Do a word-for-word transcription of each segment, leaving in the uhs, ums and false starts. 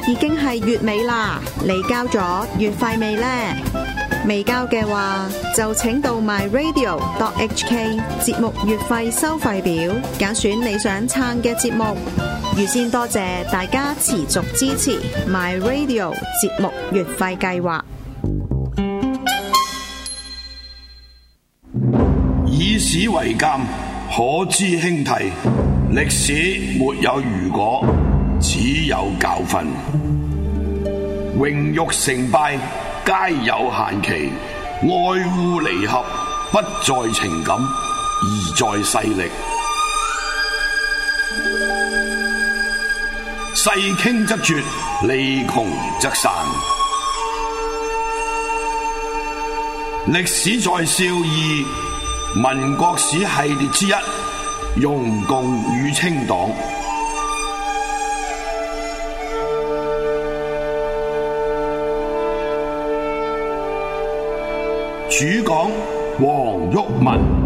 已經係月尾啦，你交咗月費未呢？未交嘅話，就請到 my radio dot h k 節目月費收費表，揀選你想撐嘅節目。預先多謝大家持續支持 my radio 節目月費計劃。 以史為鑑，可知興替。歷史沒有如果，只有教訓。榮辱成敗皆有限期，愛惡離合不在情感，而在勢力。勢傾則絕，利窮則散。歷史在笑義民國史系列之一，容共與清黨。主講黃毓民。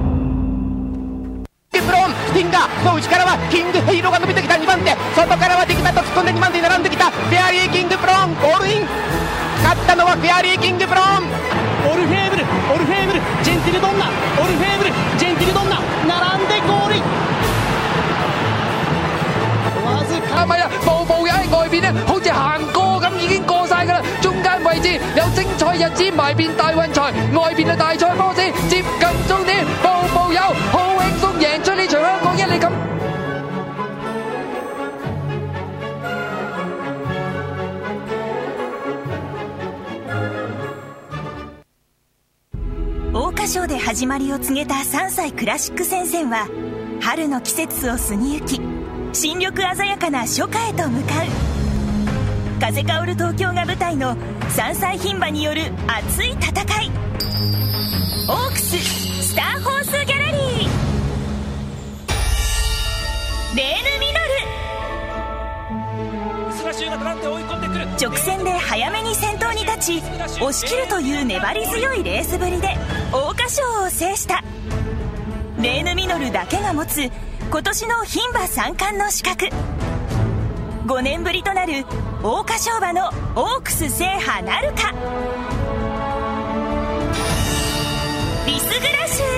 キンガの内からはキングヘイローが伸びてきたにばん手、外からはディキタと突っ込んでにばん手に並んできたフェアリーキングブローン、ゴールイン。勝ったのはフェアリーキングブローン。 オルフェーブル、オルフェーブル、ジェンティルドンナ、オルフェーブル、ジェンティルドンナ並んでゴールイン。 哇！係咪啊？步步友喺外邊咧，好似行過咁，已經過晒㗎啦。中間位置有精彩日子埋遍大運財，外邊嘅大賽波子接近終點，步步友好輕鬆贏出呢場香港一哩錦。 桜花賞で始まりを告げたさんさいクラシック戦線は春の季節を過ぎゆき、新緑鮮やかな初夏へと向かう。風薫る東京が舞台のさんさい牝馬による熱い戦い。オークススターホースギャラリー。レーヌ・ミノル。直線で早めに先頭に立ち押し切るという粘り強いレースぶりで桜花賞を制した。レーヌ・ミノルだけが持つ今年の牝馬三冠の資格。ごねんぶりとなる桜花賞馬のオークス制覇なるか。リスグラシ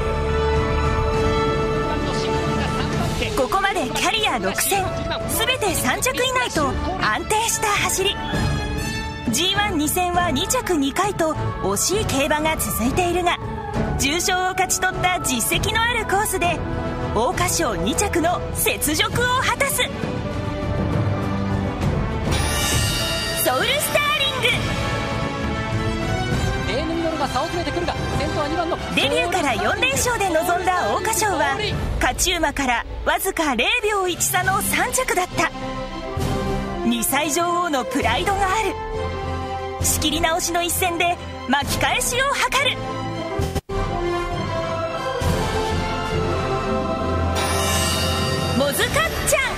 ュ。ここまでキャリアろく戦全てさん着以内と安定した走り。 ジーワンに 戦はに着にかいと惜しい競馬が続いているが、重賞を勝ち取った実績のあるコースで桜花賞に着の雪辱を果たす。ソウルスターリング。 レーヌ・ミノルが差を詰めてくるが、先頭はにばんのデビューからよん連勝で臨んだ桜花賞は勝ち馬からわずかれいびょういち差のさん着だった。にさい女王のプライドがある。仕切り直しの一戦で巻き返しを図る。モズカッチャ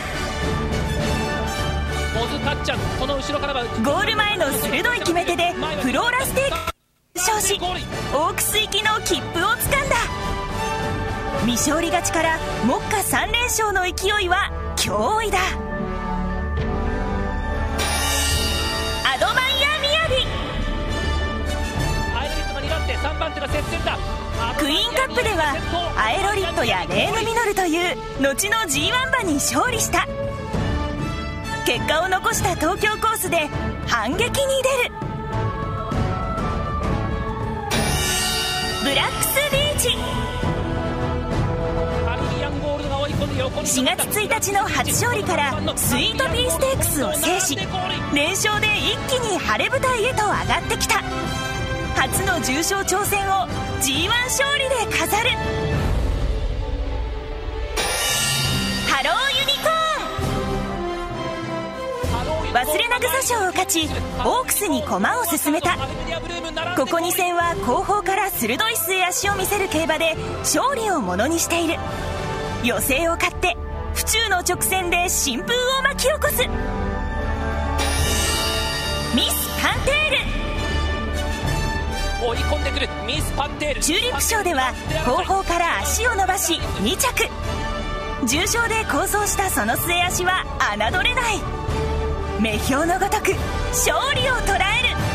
ン。 モズカッチャン、その後ろからはゴール前の鋭い決め手でフローラステーク勝し、オークス行きの切符をつかんだ。未勝利勝ちから目下さん連勝の勢いは驚異だ。アドマイヤ・ミヤビ。クイーンカップではアエロリットやレーヌ・ミノルという後の ジーワン 馬に勝利した。結果を残した東京コースで反撃に出る。ブラックスビーチ。しがつついたちの初勝利からスイートピーステークスを制し、連勝で一気に晴れ舞台へと上がってきた。初の重賞挑戦を ジーワン 勝利で飾る。ハローユニコーン。忘れなぐさ賞を勝ちオークスに駒を進めた。ここに戦は後方から鋭い末脚を見せる競馬で勝利をものにしている。予選を勝って府中の直線で新風を巻き起こす。ミスパンテール。 追い込んでくるミスパンテール。 チューリップ賞では後方から足を伸ばしに着。重賞で好走したその末脚は侮れない。 目標のごとく勝利を捉える。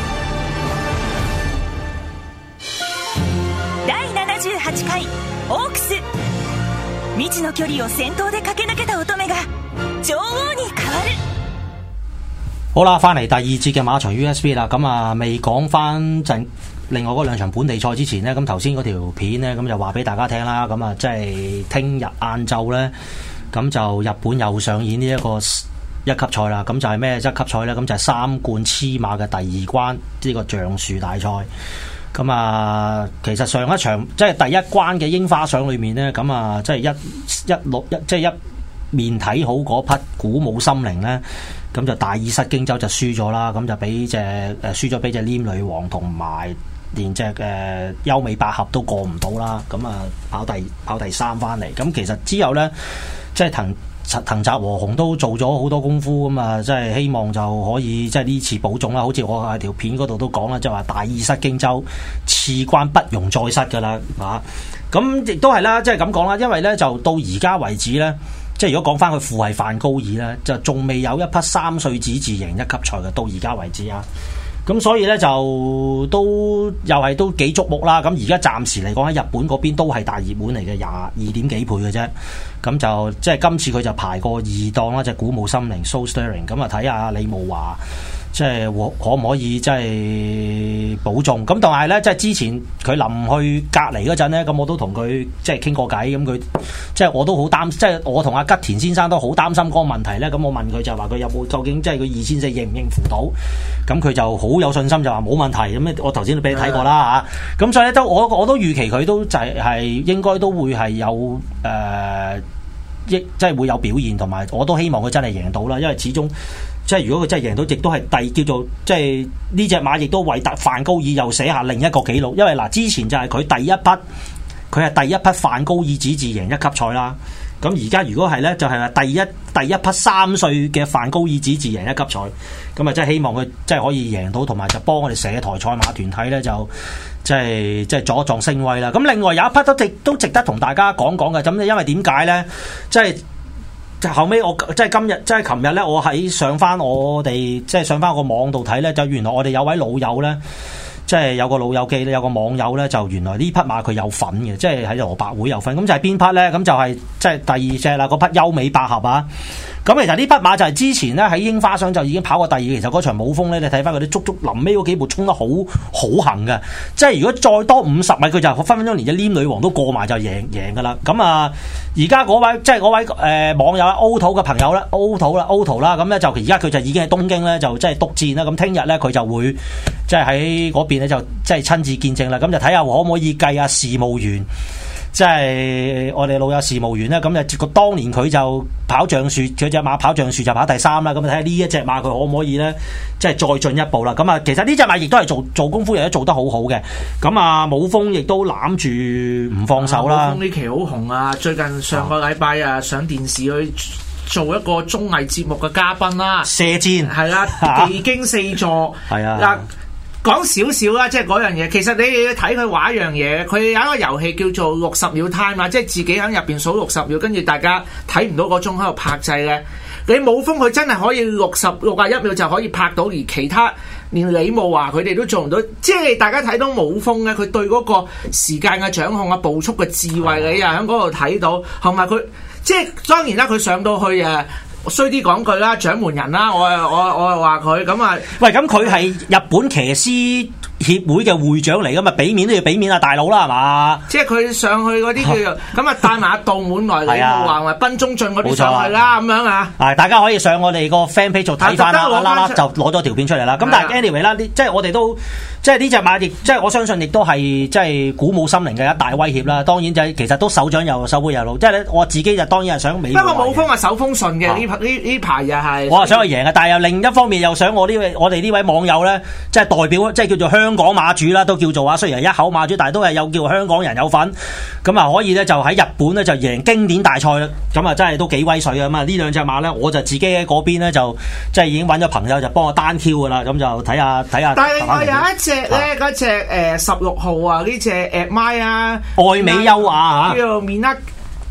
だいななじゅうはちかいオークス、未知の距離を先頭で駆け抜けた乙女が女王に変わる。 好啦，翻嚟第二節嘅馬場 U S B 啦，咁啊未講翻陣另外嗰兩場本地賽之前呢，咁頭先嗰條片呢，咁就話俾大家聽啦，咁啊即係聽日晏晝呢，咁就日本又上演呢一個一級賽啦，咁就係咩一級賽呢？咁就係三冠黐馬嘅第二關，呢個橡樹大賽。咁啊，其實上一場即係第一關嘅櫻花賞裏面呢，咁啊即係一一六一即係一面睇好嗰匹鼓舞心靈呢。咁就大意失荊州就輸咗啦，咁就俾隻誒輸咗俾隻黏女王同埋連隻誒優美百合都過唔到啦，咁啊跑第跑第三翻嚟。咁其實之後呢，即係藤藤澤和雄都做咗好多功夫，咁啊即係希望就可以即係呢次保重啦。好似我喺條片嗰度都講啦，即係話大意失荊州，次關不容再失噶啦，啊咁亦都係啦，即係咁講啦，因為呢，就到而家為止呢。即係如果講翻佢父係范高爾咧，就仲未有一匹三歲子自贏一級賽嘅，到而家為止啊！咁所以咧就都又係都幾矚目啦。咁而家暫時嚟講喺日本嗰邊都係大熱門嚟嘅，廿二點幾倍嘅啫。咁就即係今次佢就排過二檔啦，隻鼓舞心靈 Soul Stirring。咁啊睇下李慕華即係可唔可以即係保重。咁但係咧，即係之前佢臨去隔離嗰陣咧，咁我都同佢即係傾過偈。咁佢即係我都好擔，即係我同阿吉田先生都好擔心嗰個問題咧。咁我問佢就話佢有冇究竟即係佢二千四應唔應付到？咁佢就好有信心就話冇問題。咁我頭先都俾你睇過啦嚇。咁的所以咧都我我都預期佢都就係、係、應該都會係有誒。呃亦即係會有表現，同埋我都希望佢真係贏到啦，因為始終即係如果佢真係贏到，亦都係第叫做即係呢隻馬，亦都為達范高爾又寫下另一個紀錄。因為嗱，之前就係佢第一匹，佢係第一匹范高爾子自贏一級賽啦。咁而家如果係咧，就係、是、話第一第一匹三歲嘅范高爾子自贏一級賽，咁啊，即係希望佢即係可以贏到，同埋就幫我哋社台賽馬團體咧就。即係即係助一壯聲威啦！咁另外有一匹都值都值得同大家講講嘅，咁因為點解咧？即係即係後尾我即係今日即係琴日咧，我喺上翻我哋即係上翻個網度睇咧，就原來我哋有位老友咧，即係有個老友記咧，有個網友咧，就原來呢匹馬佢有份嘅，即係喺蘿蔔會有份。咁就係邊匹咧？咁就係即係第二隻啦，嗰匹優美百合啊！咁其實呢匹馬就係之前咧喺櫻花賞就已經跑過第二，其實嗰場冇風咧，你睇翻佢啲足足臨尾嗰幾步衝得好好行嘅，即係如果再多五十米，佢就分分鐘連隻黏女王都過埋就贏贏噶啦。咁啊，而家嗰位即係嗰位誒、呃、網友啊 O 土嘅朋友咧 O 土啦 O 土啦，咁咧就而家佢就已經喺東京咧就即係督戰啦。咁聽日咧佢就會即係喺嗰邊咧就即係親自見證啦。咁就睇下可唔可以計下事務員。即係我哋老友事務員咧，咁就個當年佢就跑橡樹，佢隻馬跑橡樹就跑第三啦。咁睇下呢一隻馬佢可唔可以咧，即係再進一步啦。咁啊，其實呢隻馬亦都係做做功夫，亦都做得好好嘅。咁啊，武豐亦都攬住唔放手啦。 武豐呢期好紅啊！最近上個禮拜啊，上電視去做一個綜藝節目嘅嘉賓啦， 射箭係啦，技驚四座係啊。講少少啦，即係嗰樣嘢。其實你睇佢玩一樣嘢，佢有一個遊戲叫做六十秒 time 啊，即係自己喺入邊數六十秒，跟住大家睇唔到個鐘喺度拍掣咧。你武豐佢真係可以六十六啊一秒就可以拍到，而其他連李慕華佢哋都做唔到。即係大家睇到武豐咧，佢對嗰個時間嘅掌控啊、步速嘅智慧，你啊喺嗰度睇到，同埋佢即係當然啦，佢上到去誒。衰啲講句啦，掌門人啦，我我我係話佢咁啊！ 喂，咁佢係日本騎師協會嘅會長嚟噶嘛？俾面都要俾面啊，大佬啦，係嘛？ 即係佢上去嗰啲叫做咁啊，帶埋阿杜滿來、李慕華同賓中進嗰啲上去啦，咁樣啊！ 啊，大家可以上我哋個 fan page 做睇翻啦，啦啦就攞咗條片出嚟啦。咁但係 anyway 啦，即係我哋都即係呢隻馬亦即係我相信亦都係即係鼓舞心靈嘅一大威脅啦。當然就係其實都手掌又手背又老，即係咧我自己就當然係想美。 不過武豐係手風順嘅呢呢呢排又係。 我係想去贏嘅，但係又另一方面又想我呢位我哋呢位網友咧，即係代表即係叫做香港馬主啦，都叫做啊。雖然係一口馬主，但係都係有叫香港人有份咁啊，可以咧就喺日本咧就贏經典大賽啦。咁啊真係都幾威水啊！咁啊呢兩隻馬咧，我就自己喺嗰邊咧就即係已經揾咗朋友就幫我單 Q 噶啦，咁就睇下睇下。 但係另外有一隻咧，嗰隻誒十六號啊，呢隻 Admire 啊， 愛美優雅嚇， 叫做 Mina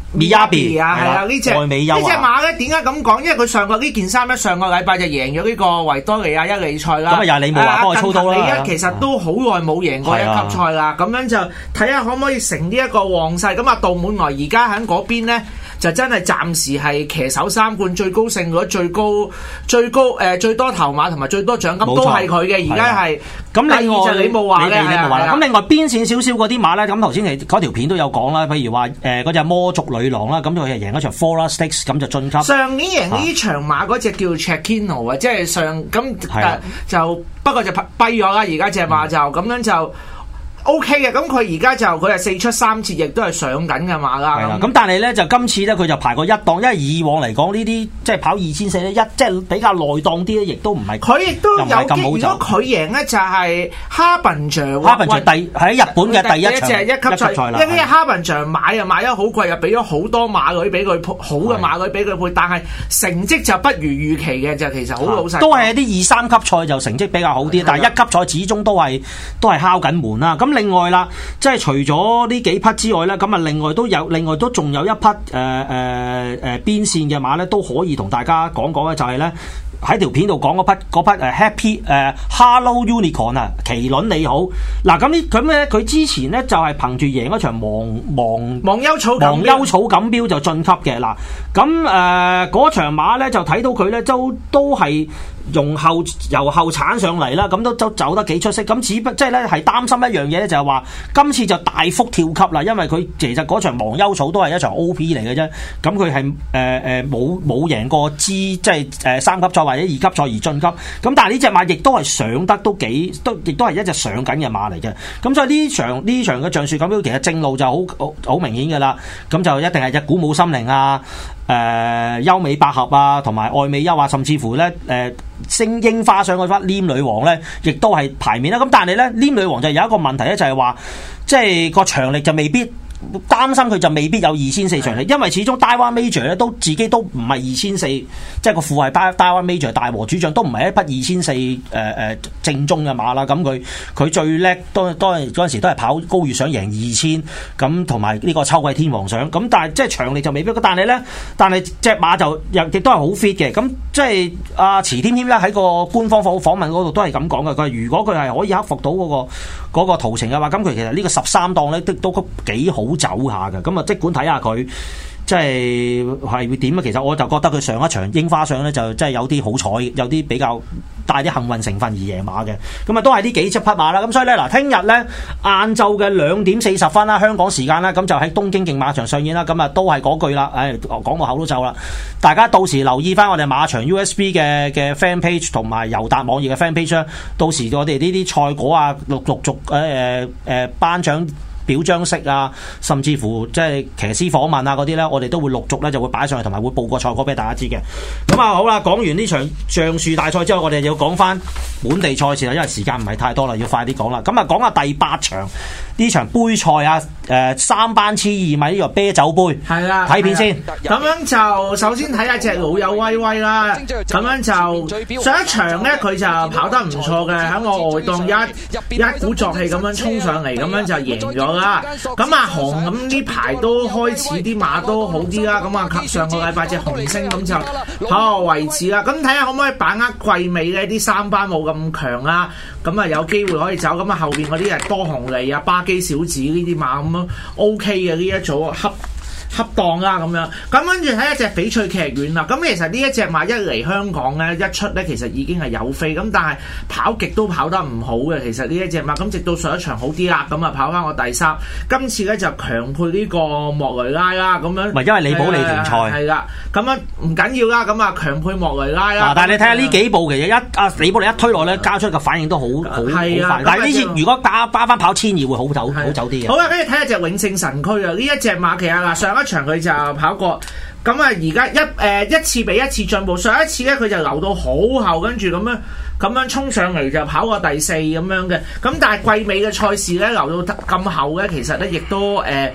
Miyabi 啊，係啊，呢隻愛美優呢隻馬咧點解咁講？因為佢上個呢件衫咧，上個禮拜就贏咗呢個維多利亞一哩賽啦。 咁啊，又係李慕華幫佢操刀啦。 近期其實都好耐冇贏過一級賽啦。咁樣就睇下可唔可以成呢一個旺勢。咁啊，杜滿來而家喺嗰邊咧。就真係暫時係騎手三冠最高勝率最高最高誒、呃、最多頭馬同埋最多獎金都係佢嘅，而家係咁。另外就李慕華咧， 咁另外邊線少少嗰啲馬咧，咁頭先你嗰條片都有講啦，譬如話誒嗰隻魔族女郎啦，咁佢係贏一場 Flora Stakes 咁就晉級。上年贏呢場馬嗰隻叫 Checkino 啊，即係上咁誒就不過就跛咗啦，而家隻馬就咁樣就。O K 嘅，咁佢而家就佢係四出三捷，亦都係上緊嘅馬啦。 係啦，咁但係咧就今次咧佢就排過一檔，因為以往嚟講呢啲即係跑二千四咧，一即係比較內檔啲咧，亦都唔係佢亦都有機。如果佢贏咧就係哈賓象，哈賓象第喺日本嘅第一場一級賽啦。因為哈賓象買又買得好貴，又俾咗好多馬女俾佢配，好嘅馬女俾佢配，但係成績就不如預期嘅，就其實好老實。 都係啲二三級賽就成績比較好啲，但係一級賽始終都係都係敲緊門啦。咁另外啦，即係除咗呢幾匹之外咧，咁啊另外都有，另外都仲有一匹誒誒誒邊線嘅馬咧，都可以同大家講講嘅，就係咧喺條片度講嗰匹嗰匹誒 Happy 誒、uh, Hello Unicorn 啊，麒麟你好。嗱咁呢咁咧，佢之前咧就係憑住贏一場忘忘忘憂草忘憂草錦標就晉級嘅。嗱咁誒嗰場馬咧就睇到佢咧都都係。用後由後鏟上嚟啦，咁都都走得幾出色。咁只不即係咧係擔心一樣嘢咧，就係話今次就大幅跳級啦，因為佢其實嗰場忘憂草都係一場 O P 嚟嘅啫。咁佢係誒誒冇冇贏過資，即係誒三級賽或者二級賽而晉級。咁但係呢隻馬亦都係上得都幾都，亦都係一隻上緊嘅馬嚟嘅。咁所以呢場呢場嘅橡樹錦標其實正路就好好好明顯嘅啦。咁就一定係隻鼓舞心靈啊！誒、呃、優美百合啊，同埋愛美優啊，甚至乎咧誒星櫻花上嗰匹黏女王咧，亦都係排面啦。咁但係咧黏女王就有一個問題咧，就係話即係個場力就未必。擔心佢就未必有二千四場力，因為始終 Daiwa Major 咧都自己都唔係二千四，即係個副係 Daiwa Major 大和主將都唔係一匹二千四誒誒正宗嘅馬啦。咁佢佢最叻當當嗰陣時都係跑皐月賞贏二千，咁同埋呢個秋季天皇賞。咁但係即係場力就未必。但係咧，但係隻馬就又亦都係好 fit 嘅。咁即係阿池添添咧喺個官方訪訪問嗰度都係咁講嘅。佢話如果佢係可以克服到嗰個嗰個途程嘅話，咁佢其實呢個十三檔咧都都幾好走下嘅。咁啊，即管睇下佢即係係會點啊。其實我就覺得佢上一場櫻花賞咧就真係有啲好彩，有啲比較帶啲幸運成分而贏馬嘅。咁啊，都係呢幾隻匹馬啦。咁所以咧嗱，聽日咧晏晝嘅兩點四十分啦，香港時間啦，咁就喺東京競馬場上演啦。咁啊，都係嗰句啦，誒講到口都皺啦。大家到時留意翻我哋馬場 U S B 嘅嘅 fan page 同埋尤達網頁嘅 fan page 啦。到時我哋呢啲賽果啊，陸陸續誒誒誒頒獎表彰式啊，甚至乎即係騎師訪問啊嗰啲咧，我哋都會陸續咧就會擺上去，同埋會報個賽果俾大家知嘅。咁啊好啦，講完呢場橡樹大賽之後，我哋要講翻本地賽事啦，因為時間唔係太多啦，要快啲講啦。咁啊講下第八場呢場杯賽啊，誒、呃、三班千二米呢個啤酒杯，係啦，睇片先。 咁樣就首先睇下隻老友威威啦。咁樣就上一場咧，佢就跑得唔錯嘅，喺我外檔一一鼓作氣咁樣衝上嚟，咁樣就贏咗啦。咁阿紅咁呢排都開始啲馬都好啲啦。咁啊上個禮拜隻紅星咁就跑個位置啦。咁睇下可唔可以把握季尾咧？啲三班冇咁強啦，咁啊有機會可以走。咁啊後邊嗰啲係多紅利啊、巴基小子呢啲馬咁樣 O K 嘅呢一組恰恰當啦咁樣。咁跟住睇一隻翡翠劇院啦。咁其實呢一隻馬一嚟香港咧一出咧，其實已經係有飛。咁但係跑極都跑得唔好嘅。其實呢一隻馬咁直到上一場好啲啦，咁啊跑翻個第三。今次咧就強配呢個莫雷拉啦，咁樣。唔係因為李寶利停賽。係啦，咁樣唔緊要啦。咁啊強配莫雷拉啦。但係你睇下呢幾步其實一啊李寶利一推落咧，交出個反應都好好好快。但係呢次如果打巴翻跑千二會好走好走啲嘅。好啦，跟住睇下隻永勝神區啊！呢一隻馬其實嗱上一場佢就跑過，咁啊而家一誒、呃、一次比一次進步。上一次咧佢就留到好後，跟住咁樣咁樣衝上嚟就跑過第四咁樣嘅。咁但係季尾嘅賽事咧留到咁後咧，其實咧亦都誒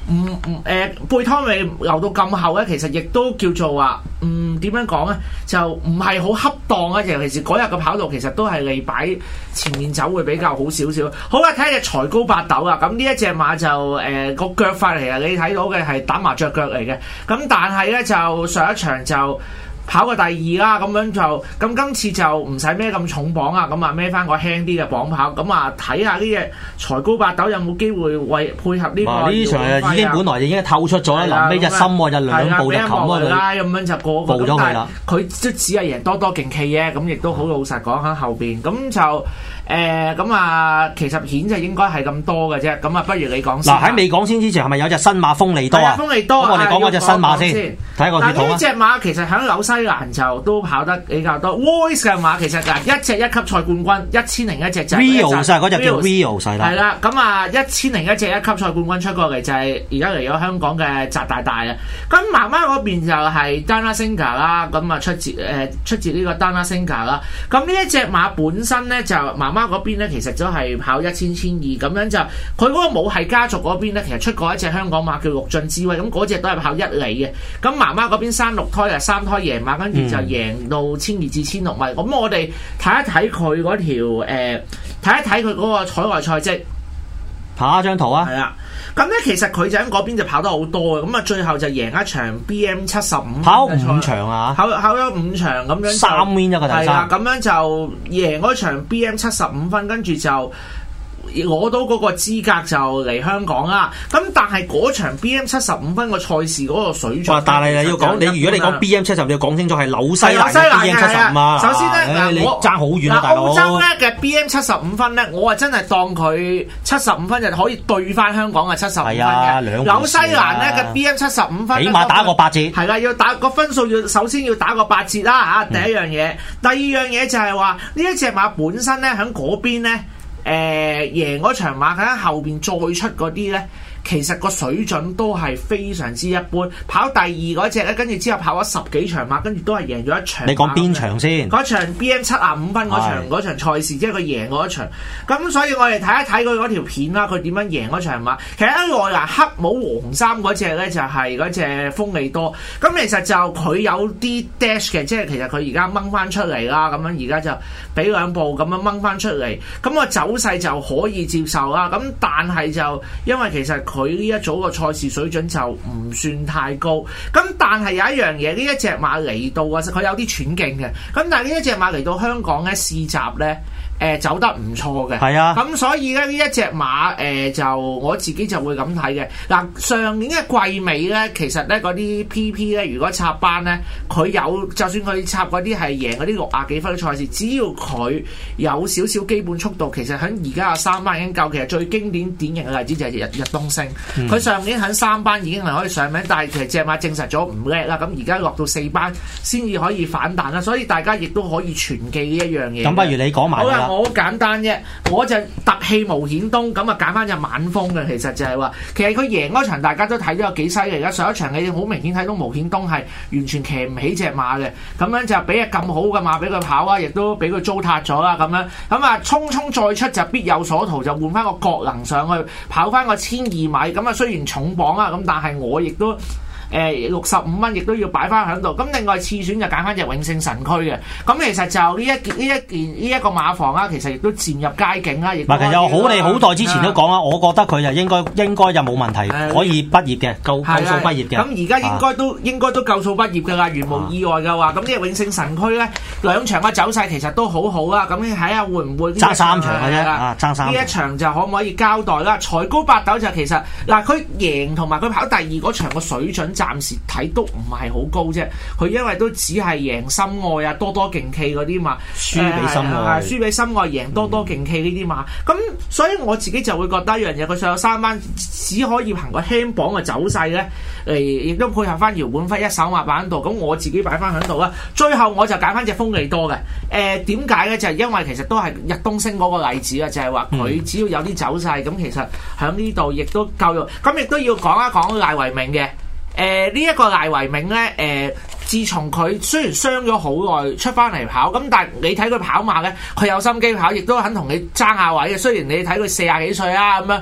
唔唔誒背湯尾流到咁後咧，其實亦都叫做話，嗯點樣講咧，就唔係好恰當啊！尤其是嗰日嘅跑道其實都係利擺前面走會比較好少少。好啦，睇下隻才高八斗啊！咁呢一隻馬就誒個、呃、腳法嚟啊，你睇到嘅係打麻雀腳嚟嘅。咁但係咧就上一場就跑過第二啦，咁樣就咁今次就唔使孭咁重磅啊，咁啊孭翻個輕啲嘅磅跑，咁啊睇下呢隻才高八斗有冇機會為配合呢個。呢場已經本來已經透出咗啦，臨尾隻心喎就兩步就冚開佢， 咁樣就過步咗佢啦。 佢都只係贏多多勁氣嘅，咁亦都好老實講喺後邊，咁就。誒咁啊，其實顯就應該係咁多嘅啫。咁啊，不如你講先。嗱， 喺未講先之前，係咪有隻新馬豐利多啊？ 豐利多。咁我哋講嗰隻新馬先，睇下個血統啊。 呢隻馬其實喺紐西蘭就都跑得比較多。Voice 嘅馬其實嗱，一隻一級賽冠軍，一千零一隻就。 Rio 曬嗰隻叫 Rio 曬啦。 係啦，咁啊，一千零一隻一級賽冠軍出過嚟就係而家嚟咗香港嘅澤大大啊。咁媽媽嗰邊就係 Dana Singer 啦，咁啊出自誒、呃、出自呢個 Dana Singer 啦。咁呢一隻馬本身咧就媽媽嗰邊咧其實都係跑一千千二咁樣就，佢嗰個母系家族嗰邊咧，其實出過一隻香港馬叫陸進智慧，咁嗰隻都係跑一里嘅。咁媽媽嗰邊生六胎啊，三胎贏馬，跟住就贏到千二至千六米。咁、嗯、我哋睇一睇佢嗰條誒，睇、呃、一睇佢嗰個海外賽績， 拍一張圖啊。 係啊，咁咧其實佢就喺嗰邊就跑得好多嘅，咁啊最後就贏一場 B M 七十五， 跑五場啊， 跑跑咗五場咁樣， 三 win 一個第三， 係啊，咁樣就贏嗰場 B M 七十五分，跟住就攞到嗰個資格就嚟香港啦。咁但係嗰場 B M 七十五分個賽事嗰個水準， 但係你要講，你如果你講 B M 七十五，你要講清楚係紐西蘭嘅 B M 七十五啊。 首先咧， 嗱，你爭好遠啊，大佬。 澳洲咧嘅 B M 七十五分咧，我啊真係當佢七十五分就可以對翻香港嘅七十五分嘅。紐西蘭咧嘅 B M 七十五分， 起碼打個八折。係啦，要打個分數要首先要打個八折啦嚇。第一樣嘢，第二樣嘢就係話呢一隻馬本身咧喺嗰邊咧。誒、呃、贏嗰場馬喺後邊再出嗰啲咧，其實個水準都係非常之一般。跑第二嗰隻咧，跟住之後跑咗十幾場馬，跟住都係贏咗一場。 你講邊場先？ 嗰場 B M 七十五分嗰場嗰場賽事，即係佢贏嗰一場。咁所以我哋睇一睇佢嗰條片啦，佢點樣贏嗰場馬。其實喺內欄黑帽黃衫嗰隻咧，就係嗰隻豐利多。咁其實就佢有啲 dash 嘅，即係其實佢而家掹翻出嚟啦。咁樣而家就俾兩步咁樣掹翻出嚟，咁個走勢就可以接受啦。咁但係就因為其實佢呢一組個賽事水準就唔算太高。咁但係有一樣嘢，呢一隻馬嚟到啊，佢有啲喘勁嘅。咁但係呢一隻馬嚟到香港咧試閘咧。誒、呃、走得唔錯嘅，係啊，咁所以咧呢一隻馬誒、呃、就我自己就會咁睇嘅。嗱，上年嘅季尾咧，其實咧嗰啲 P P 咧，如果插班咧，佢有就算佢插嗰啲係贏嗰啲六廿幾分嘅賽事，只要佢有少少基本速度，其實喺而家嘅三班已經夠。其實最經典典型嘅例子就係日日東升，佢、嗯、上年喺三班已經係可以上名，但係其實隻馬證實咗唔叻啦。咁而家落到四班先至可以反彈啦，所以大家亦都可以存記呢一樣嘢。 咁不如你講埋啦。 我好簡單啫，我就特氣無險東咁啊，揀翻隻晚風嘅。其實就係話，其實佢贏嗰場大家都睇到有幾犀利。而家上一場你好明顯睇到無險東係完全騎唔起隻馬嘅，咁樣就俾隻咁好嘅馬俾佢跑啊，亦都俾佢糟蹋咗啦。咁樣咁啊，匆匆再出就必有所圖，就換翻個國能上去跑翻個千二米。咁啊，雖然重磅啊，咁但係我亦都。誒六十五蚊亦都要擺翻喺度，咁另外次選就揀翻隻永勝神駒嘅，咁其實就呢一件呢一件呢一個馬房啦，其實亦都漸入佳境啦，亦都。其實有好你好耐之前都講啦，我覺得佢就應該應該就冇問題，呃、可以畢業嘅，夠夠數畢業嘅。咁而家應該都、啊、應該都夠數畢業㗎啦，如無意外嘅話，咁呢隻永勝神駒咧兩場嘅走勢其實都好好啦，咁你睇下會唔會爭三場嘅啫，啊爭三。呢一場就可唔可以交代啦？才高八斗就其實嗱，佢贏同埋佢跑第二嗰場個水準。暫時睇都唔係好高啫，佢因為都只係贏心愛啊，多多勁氣嗰啲馬，輸俾心愛，輸俾心愛，贏多多勁氣呢啲馬，咁、嗯、所以我自己就會覺得一樣嘢，佢上有三班只可以憑個輕磅嘅走勢咧，嚟亦都配合翻姚本輝一手馬擺喺度，咁我自己擺翻喺度啦。最後我就揀翻隻豐利多嘅，誒點解咧？就係、是、因為其實都係日東升嗰個例子啊，就係話佢只要有啲走勢，咁、嗯、其實喺呢度亦都夠用，咁亦都要講一講賴維明嘅。誒、呃這個、呢一個賴維明咧，誒、呃、自從佢雖然傷咗好耐出翻嚟跑，咁但係你睇佢跑馬咧，佢有心機跑，亦都肯同你爭下位嘅。雖然你睇佢四廿幾歲啊咁樣，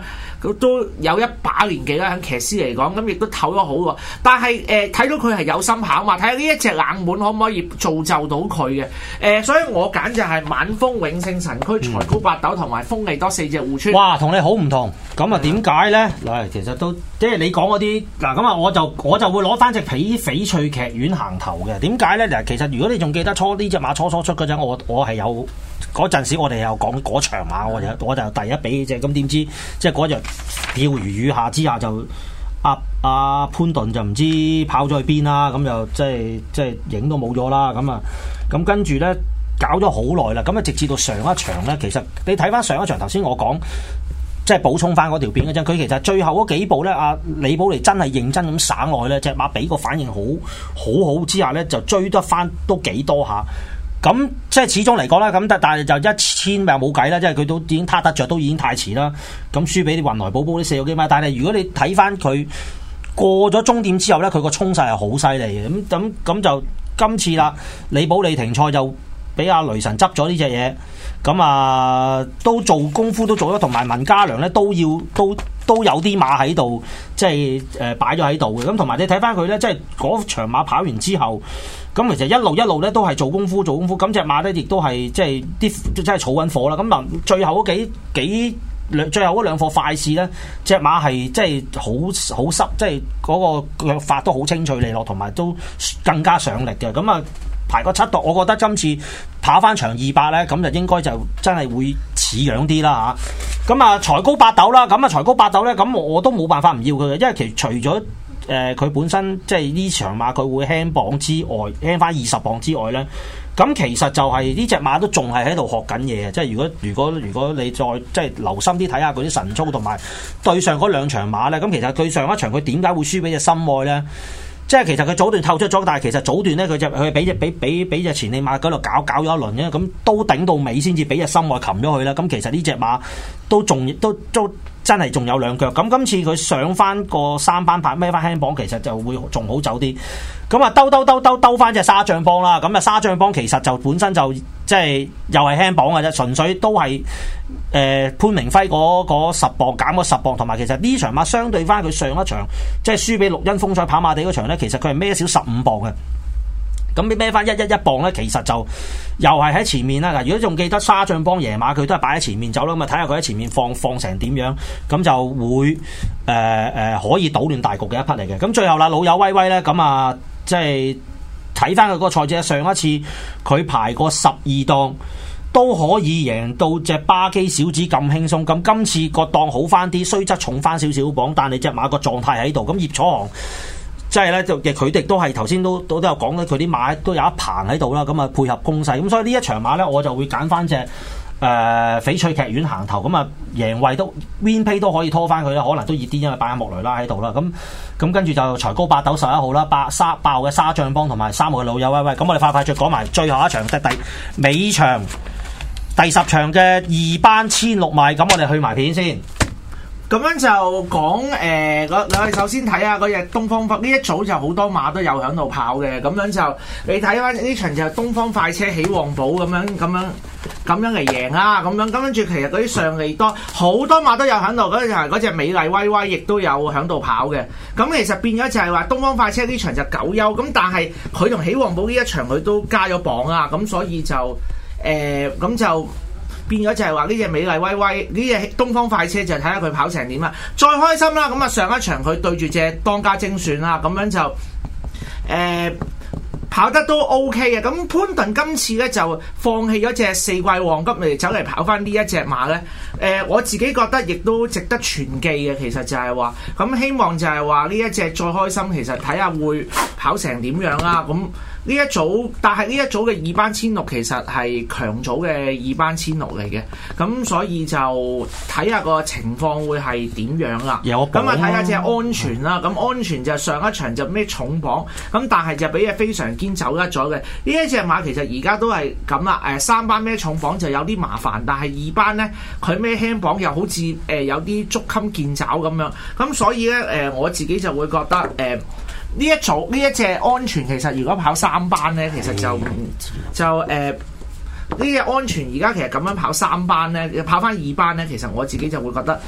都有一把年紀啦，喺騎師嚟講，咁亦都唞咗好喎。但係誒睇到佢係有心考嘛，睇下呢一隻冷門可唔可以造就到佢嘅？誒、呃，所以我揀就係晚風、永勝神區、財高八斗同埋風利多四隻互穿。 哇，同你好唔同，咁啊點解咧？嗱，其實都即係你講嗰啲嗱，咁啊我就我就會攞翻隻翡翡翠劇院行頭嘅。點解咧？嗱，其實如果你仲記得初呢隻馬初初出嗰陣，我我係有嗰陣時我哋有講嗰場馬，我就我就第一比隻，咁點知即係嗰日釣魚雨下之下就阿阿潘頓就唔知跑咗去邊啦，咁就即係即係影都冇咗啦，咁啊咁跟住咧搞咗好耐啦，咁啊直至到上一場咧，其實你睇翻上一場頭先我講。即係補充翻嗰條片嗰陣，佢其實最後嗰幾步咧，阿李寶利真係認真咁省落去咧，隻馬俾個反應好好好之下咧，就追得翻都幾多下。咁即係始終嚟講啦，咁但係就一千咪冇計啦，即係佢都已經撻得着，都已經太遲啦。咁輸俾啲運來寶寶啲四個幾米，但係如果你睇翻佢過咗終點之後咧，佢個衝勢係好犀利嘅。咁咁咁就今次啦，李寶利停賽就俾阿雷神執咗呢隻嘢。咁啊，都做功夫都做咗，同埋文家良咧都要都都有啲馬喺度，即係誒擺咗喺度嘅。咁同埋你睇翻佢咧，即係嗰場馬跑完之後，咁其實一路一路咧都係做功夫做功夫。咁隻馬咧亦都係即係啲即係儲緊火啦。咁嗱，最後嗰幾幾兩最後嗰兩課快試咧，隻馬係即係好好濕，即係嗰個腳法都好清脆利落，同埋都更加上力嘅。咁啊〜排個七度，我覺得今次跑翻場二百咧，咁就應該就真係會似樣啲啦嚇。咁啊，財高八斗啦，咁啊財高八斗咧，咁我我都冇辦法唔要佢嘅，因為其實除咗誒佢本身即係呢場馬佢會輕磅之外，輕翻二十磅之外咧，咁其實就係呢隻馬都仲係喺度學緊嘢嘅。即係如果如果如果你再即係留心啲睇下佢啲神操同埋對上嗰兩場馬咧，咁其實佢上一場佢點解會輸俾隻心愛咧？即係其實佢早段透出咗，但係其實早段咧佢就佢俾隻俾俾俾隻前利馬嗰度搞搞咗一輪嘅，咁都頂到尾先至俾隻心愛擒咗佢啦。咁其實呢隻馬都仲都都真係仲有兩腳。咁今次佢上翻個三班牌孭翻輕磅，其實就會仲好走啲。咁啊兜兜兜兜兜翻隻沙將幫啦。咁啊沙將幫其實就本身就即係又係輕磅嘅啫，純粹都係誒、呃、潘明輝嗰十磅減咗十磅，同埋其實呢場馬相對翻佢上一場即係輸俾綠茵風采跑馬地嗰場咧，其實佢係孭少十五磅嘅。咁你孭翻一一一磅咧，其實就又係喺前面啦。嗱，如果仲記得沙將幫爺馬，佢都係擺喺前面走啦。咁啊睇下佢喺前面放放成點樣，咁就會誒誒、呃呃、可以搗亂大局嘅一匹嚟嘅。咁最後啦，老友威威咧，咁啊即係睇翻佢個賽制，上一次佢排過十二檔都可以贏到隻巴基小子咁輕鬆。咁今次個檔好翻啲，雖則重翻少少磅，但你隻馬個狀態喺度。咁葉楚航。即係咧，就嘅佢哋都係頭先都都都有講咧，佢啲馬都有一棚喺度啦，咁啊配合攻勢，咁所以呢一場馬咧，我就會揀翻隻誒翡翠劇院行頭，咁啊贏位都 win pay 都可以拖翻佢啦，可能都熱啲，因為擺阿莫雷拉喺度啦，咁咁跟住就財高八斗十一號啦，八沙八號嘅沙將幫同埋三號嘅老友威威，咁我哋快快再講埋最後一場，即係第尾場第十場嘅二班千六米，咁我哋去埋片先。 咁樣就講誒，我、呃、我哋首先睇下嗰隻東方呢一組就好多馬都有喺度跑嘅，咁樣就你睇翻呢場就東方快車起旺寶咁樣咁樣咁樣嚟贏啦，咁樣咁跟住其實嗰啲上利多好多馬都有喺度，嗰隻就係嗰隻美麗威威亦都有喺度跑嘅，咁其實變咗就係話東方快車呢場就久休，咁但係佢同起旺寶呢一場佢都加咗磅啊，咁所以就誒咁、呃、就。變咗就係話呢隻美麗威威，呢隻東方快車就睇下佢跑成點啦。再開心啦，咁啊上一場佢對住隻當家精選啦，咁樣就誒、呃、跑得都 OK 嘅。咁潘頓今次咧就放棄咗隻四季旺急嚟走嚟跑翻呢一隻馬咧，誒、呃、我自己覺得亦都值得傳記嘅。其實就係話咁希望就係話呢一隻再開心，其實睇下會跑成點樣啦。咁呢一組，但係呢一組嘅二班千六其實係強組嘅二班千六嚟嘅，咁所以就睇下個情況會係點樣啦。咁啊睇下隻安全啦，咁、嗯、安全就上一場就咩重磅，咁但係就俾隻非常堅走得咗嘅。呢一隻馬其實而家都係咁啦，誒三班咩重磅就有啲麻煩，但係二班咧佢咩輕磅又好似誒、呃、有啲捉襟見肘咁樣，咁所以咧誒、呃、我自己就會覺得誒。呃呢一組呢一隻安全其實如果跑三班咧，其實就就誒呢隻安全而家其實咁樣跑三班咧，跑翻二班咧，其實我自己就會覺得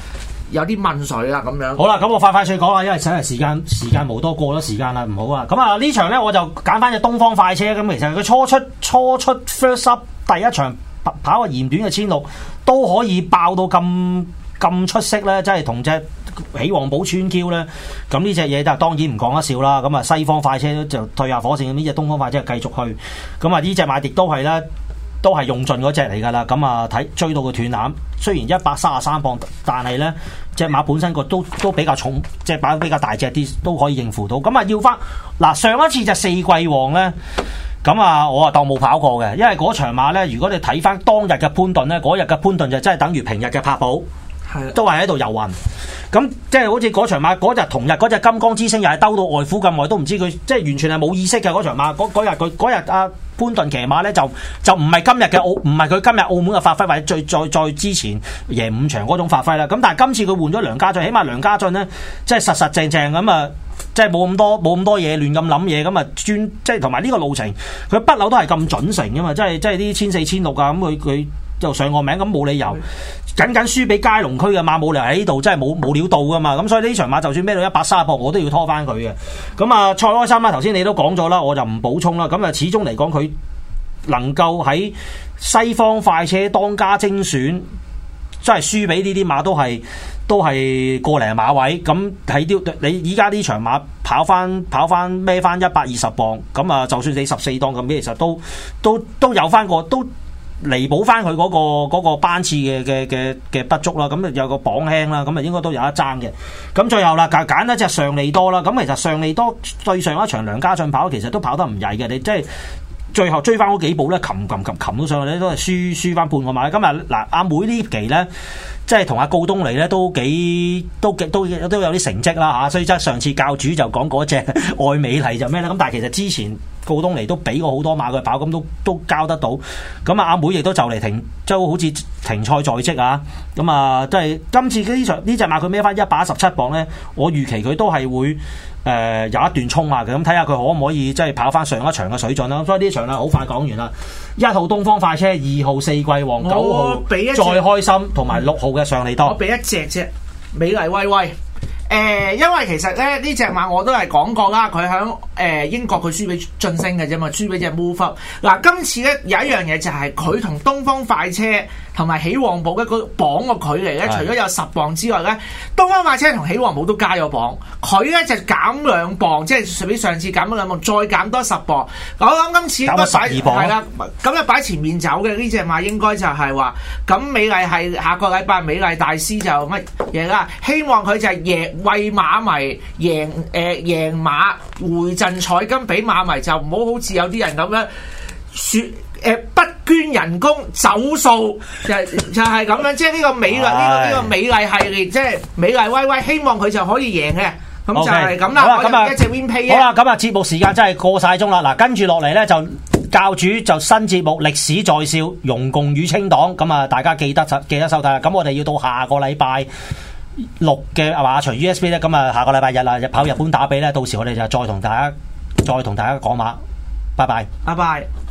有啲問水啦咁樣。 好啦，咁我快快脆講啦，因為真係時間時間無多，過咗時間啦，唔好啊。咁啊呢場咧我就揀翻隻東方快車，咁其實佢初出初出 first up 第一場跑個嫌短嘅千六都可以爆到咁咁出色咧，即係同隻起旺寶穿 Q 咧，咁呢隻嘢就當然唔講得笑啦。咁啊西方快車就退下火線，呢隻東方快車繼續去，咁啊呢隻馬迪都係啦。都係用盡嗰隻嚟㗎啦，咁啊睇追到佢斷纜，雖然一百三十三磅，但係咧隻馬本身個都都比較重，隻馬比較大隻啲，都可以應付到。咁啊要翻嗱上一次就四季王咧，咁啊我啊當冇跑過嘅，因為嗰場馬咧，如果你睇翻當日嘅潘頓咧，嗰日嘅潘頓就真係等於平日嘅柏寶，係都係喺度遊魂。咁即係好似嗰場馬嗰日同日嗰隻金剛之星又係兜到外父咁耐，都唔知佢即係完全係冇意識嘅嗰場馬。嗰日佢嗰日阿潘頓騎馬咧就就唔係今日嘅澳，唔係佢今日澳門嘅發揮，或者最再再之前贏五場嗰種發揮啦。咁但係今次佢換咗梁家俊，起碼梁家俊咧即係實實正正咁啊，即係冇咁多冇咁多嘢亂咁諗嘢咁啊，專即係同埋呢個路程佢不嬲都係咁準成噶嘛，即係即係啲千四千六啊咁佢佢就上個名咁冇理由。僅僅輸俾佳龍區嘅馬冇理由喺呢度，真係冇冇料到噶嘛，咁所以呢場馬就算孭到一百三十磅，我都要拖翻佢嘅。咁啊，蔡開心啦，頭先你都講咗啦，我就唔補充啦。咁啊，始終嚟講，佢能夠喺西方快車當家精選，真係輸俾呢啲馬都係都係個零馬位。咁喺啲你依家呢場馬跑翻跑翻孭翻一百二十磅，咁啊，就算你十四檔咁，其實都都都有翻個都。彌補翻佢嗰個嗰個班次嘅嘅嘅嘅不足啦，咁啊有個磅輕啦，咁啊應該都有得爭嘅。咁最後啦，揀揀一隻上利多啦。咁其實上利多對上一場梁家俊跑，其實都跑得唔曳嘅。你即係最後追翻嗰幾步咧，擒擒擒擒到上去咧，都係輸輸翻半個馬。今日嗱阿妹呢期咧，即係同阿告東尼咧都幾都幾都都，都有啲成績啦嚇。所以即係上次教主就講嗰隻愛美麗就咩咧，咁但係其實之前。告東尼都俾過好多馬佢跑，咁都都交得到。咁啊，阿妹亦都就嚟停，即係好似停賽在即啊。咁啊，即係今次呢場呢隻馬佢孭翻一百一十七磅咧，我預期佢都係會誒、呃、有一段衝下嘅。咁睇下佢可唔可以即係跑翻上一場嘅水準啦。所以呢場啦，好快講完啦。一號東方快車，二號四季王，九號再開心，同埋六號嘅上利多。 我俾一隻啫，美麗威威。誒、呃，因為其實咧呢隻馬我都係講過啦，佢喺誒英國佢輸俾晉升嘅啫嘛，輸俾隻 Move Up。嗱，今次咧有一樣嘢就係佢同東方快車同埋起旺寶嘅個磅個距離咧，除咗有十磅之外咧，東方快車同起旺寶都加咗磅，佢咧就減兩磅，即係比上次減咗兩磅，再減多十磅。我諗今次應該擺係啦，咁就擺前面走嘅呢隻馬應該就係話，咁美麗係下個禮拜美麗大師就乜嘢啦？希望佢就係贏。為馬迷贏誒、呃、贏馬回贈彩金俾馬迷，就唔好好似有啲人咁樣說誒、呃、不捐人工走數，就就係咁樣，即係呢個美麗呢、這個呢、這個美麗系列，即係美麗威威，希望佢就可以贏嘅，咁就係咁啦。好啦，咁啊一隻 win pay。好啦，咁啊節目時間真係過晒鐘啦。嗱，跟住落嚟咧就教主就新節目歷史在笑，容共與清黨，咁啊大家記得記得收睇啦。咁我哋要到下個禮拜六嘅馬場 U S B 咧，咁啊下個禮拜日啦，跑日本打比咧，到時我哋就再同大家再同大家講馬，拜拜， 拜拜。